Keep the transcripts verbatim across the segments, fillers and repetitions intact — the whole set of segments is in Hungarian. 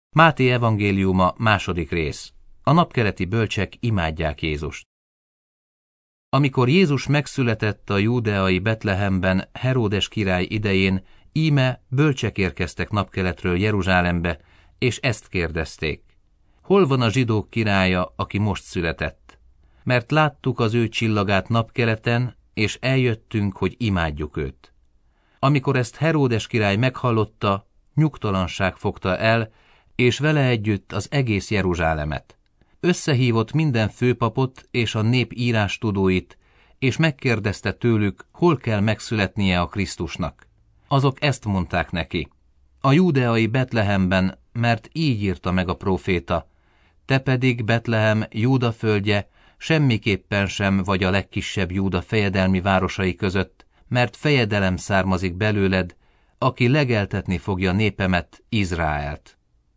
Máté evangéliuma, második rész. A napkeleti bölcsek imádják Jézust. Amikor Jézus megszületett a júdeai Betlehemben Heródes király idején, íme bölcsek érkeztek napkeletről Jeruzsálembe, és ezt kérdezték: hol van a zsidók királya, aki most született? Mert láttuk az ő csillagát napkeleten, és eljöttünk, hogy imádjuk őt. Amikor ezt Heródes király meghallotta, nyugtalanság fogta el, és vele együtt az egész Jeruzsálemet. Összehívott minden főpapot és a nép írástudóit, és megkérdezte tőlük, hol kell megszületnie a Krisztusnak. Azok ezt mondták neki: a júdeai Betlehemben, mert így írta meg a próféta: te pedig, Betlehem, Júda földje, semmiképpen sem vagy a legkisebb Júda fejedelmi városai között, mert fejedelem származik belőled, aki legeltetni fogja népemet, Izraelt.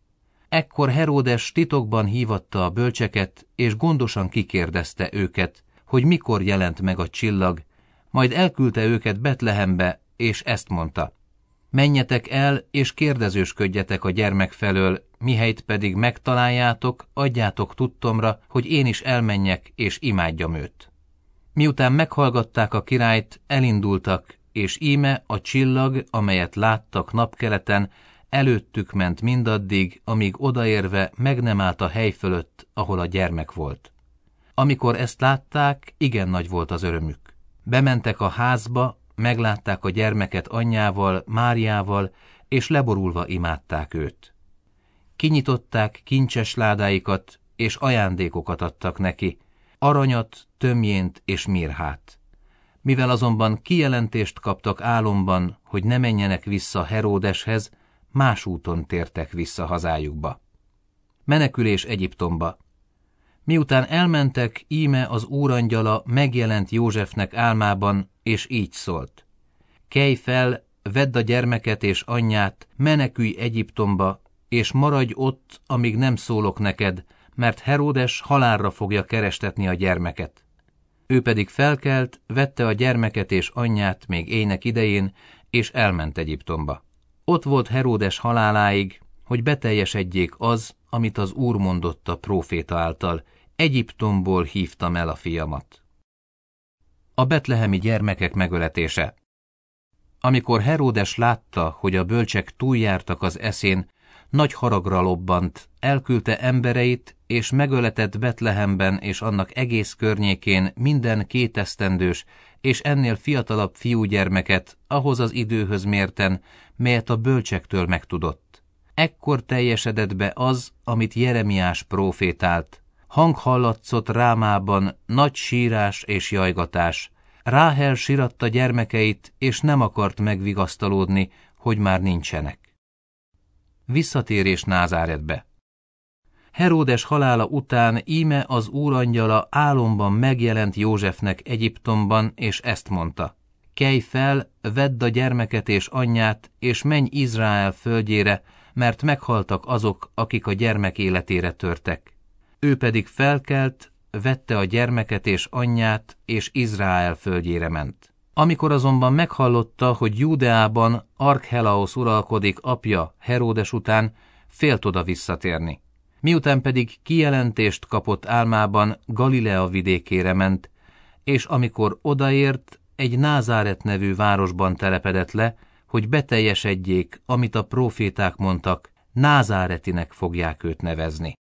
Ekkor Heródes titokban hívatta a bölcseket, és gondosan kikérdezte őket, hogy mikor jelent meg a csillag, majd elküldte őket Betlehembe, és ezt mondta: menjetek el, és kérdezősködjetek a gyermek felől, mihelyt pedig megtaláljátok, adjátok tudtomra, hogy én is elmenjek, és imádjam őt. Miután meghallgatták a királyt, elindultak, és íme a csillag, amelyet láttak napkeleten, előttük ment mindaddig, amíg odaérve meg nem állt a hely fölött, ahol a gyermek volt. Amikor ezt látták, igen nagy volt az örömük. Bementek a házba, meglátták a gyermeket anyjával, Máriával, és leborulva imádták őt. Kinyitották kincses ládáikat, és ajándékokat adtak neki, aranyat, tömjént és mirhát. Mivel azonban kijelentést kaptak álomban, hogy ne menjenek vissza Heródeshez, más úton tértek vissza hazájukba. Menekülés Egyiptomba. Miután elmentek, íme az úrangyala megjelent Józsefnek álmában, és így szólt: kelj fel, vedd a gyermeket és anyját, menekülj Egyiptomba, és maradj ott, amíg nem szólok neked, mert Heródes halálra fogja kerestetni a gyermeket. Ő pedig felkelt, vette a gyermeket és anyját még éjnek idején, és elment Egyiptomba. Ott volt Heródes haláláig, hogy beteljesedjék az, amit az Úr mondott a próféta által: Egyiptomból hívtam el a fiamat. A betlehemi gyermekek megöletése. Amikor Heródes látta, hogy a bölcsek túljártak az eszén, nagy haragra lobbant, elküldte embereit, és megöletett Betlehemben és annak egész környékén minden kétesztendős és ennél fiatalabb fiúgyermeket ahhoz az időhöz mérten, melyet a bölcsektől megtudott. Ekkor teljesedett be az, amit Jeremiás prófétált: hang hallatszott Rámában, nagy sírás és jajgatás. Ráhel síratta gyermekeit, és nem akart megvigasztalódni, hogy már nincsenek. Visszatérés Názáretbe. Heródes halála után íme az úrangyala álomban megjelent Józsefnek Egyiptomban, és ezt mondta: kelj fel, vedd a gyermeket és anyját, és menj Izrael földjére, mert meghaltak azok, akik a gyermek életére törtek. Ő pedig felkelt, vette a gyermeket és anyját, és Izrael földjére ment. Amikor azonban meghallotta, hogy Júdeában Arkhelaosz uralkodik apja Heródes után, félt oda visszatérni. Miután pedig kijelentést kapott álmában, Galilea vidékére ment, és amikor odaért, egy Názáret nevű városban telepedett le, hogy beteljesedjék, amit a próféták mondtak: Názáretinek fogják őt nevezni.